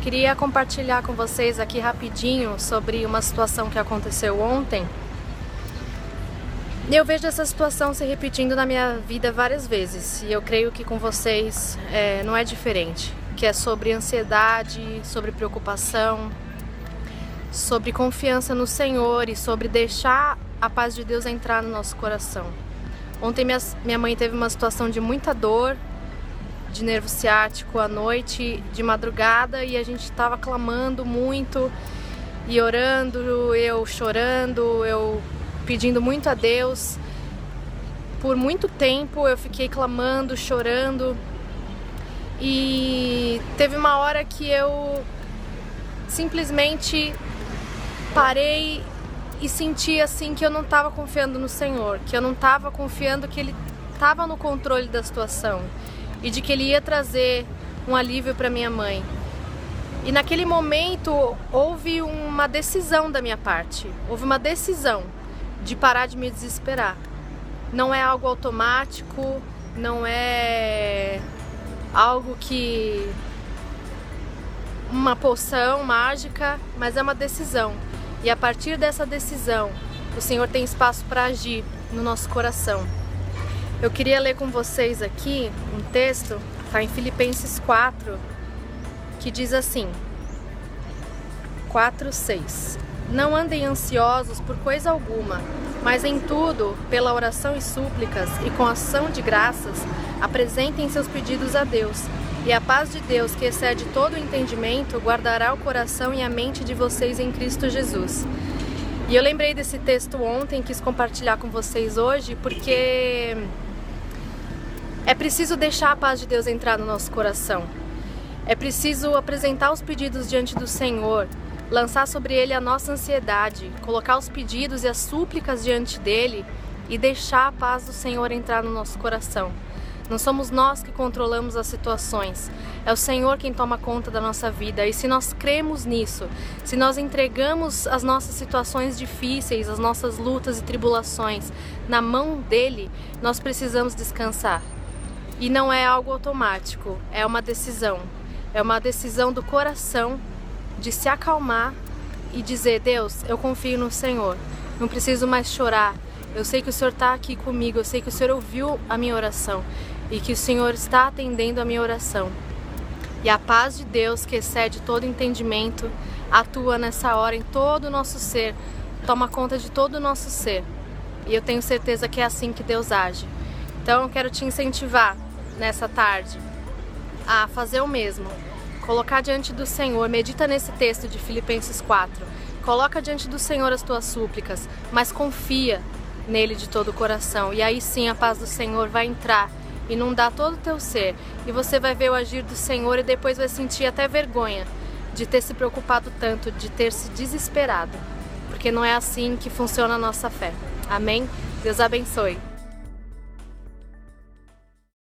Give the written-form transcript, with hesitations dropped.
Queria compartilhar com vocês aqui rapidinho sobre uma situação que aconteceu ontem. Eu vejo essa situação se repetindo na minha vida várias vezes e eu creio que com vocês não é diferente, que é sobre ansiedade, sobre preocupação, sobre confiança no Senhor e sobre deixar a paz de Deus entrar no nosso coração. Ontem minha mãe teve uma situação de muita dor, de nervo ciático à noite, de madrugada, e a gente estava clamando muito e orando, eu chorando, eu pedindo muito a Deus. Por muito tempo eu fiquei clamando, chorando, e teve uma hora que eu simplesmente parei e senti assim que eu não estava confiando no Senhor, que eu não estava confiando que Ele estava no controle da situação e de que Ele ia trazer um alívio para minha mãe. E naquele momento houve uma decisão da minha parte, houve uma decisão de parar de me desesperar. Não é algo automático, não é algo que uma poção mágica, mas é uma decisão. E a partir dessa decisão, o Senhor tem espaço para agir no nosso coração. Eu queria ler com vocês aqui um texto, está em Filipenses 4, que diz assim, 4:6. Não andem ansiosos por coisa alguma, mas em tudo, pela oração e súplicas e com ação de graças, apresentem seus pedidos a Deus. E a paz de Deus, que excede todo o entendimento, guardará o coração e a mente de vocês em Cristo Jesus. E eu lembrei desse texto ontem, quis compartilhar com vocês hoje, porque é preciso deixar a paz de Deus entrar no nosso coração. É preciso apresentar os pedidos diante do Senhor, lançar sobre Ele a nossa ansiedade, colocar os pedidos e as súplicas diante dEle e deixar a paz do Senhor entrar no nosso coração. Não somos nós que controlamos as situações, é o Senhor quem toma conta da nossa vida. E se nós cremos nisso, se nós entregamos as nossas situações difíceis, as nossas lutas e tribulações na mão dEle, nós precisamos descansar. E não é algo automático, é uma decisão do coração de se acalmar e dizer: Deus, eu confio no Senhor, não preciso mais chorar, eu sei que o Senhor está aqui comigo, eu sei que o Senhor ouviu a minha oração e que o Senhor está atendendo a minha oração. E a paz de Deus, que excede todo entendimento, atua nessa hora em todo o nosso ser, toma conta de todo o nosso ser. E eu tenho certeza que é assim que Deus age. Então eu quero te incentivar nessa tarde a fazer o mesmo. Colocar diante do Senhor, medita nesse texto de Filipenses 4. Coloca diante do Senhor as tuas súplicas, mas confia nele de todo o coração. E aí sim a paz do Senhor vai entrar, inundar todo o teu ser. E você vai ver o agir do Senhor e depois vai sentir até vergonha de ter se preocupado tanto, de ter se desesperado. Porque não é assim que funciona a nossa fé. Amém? Deus abençoe.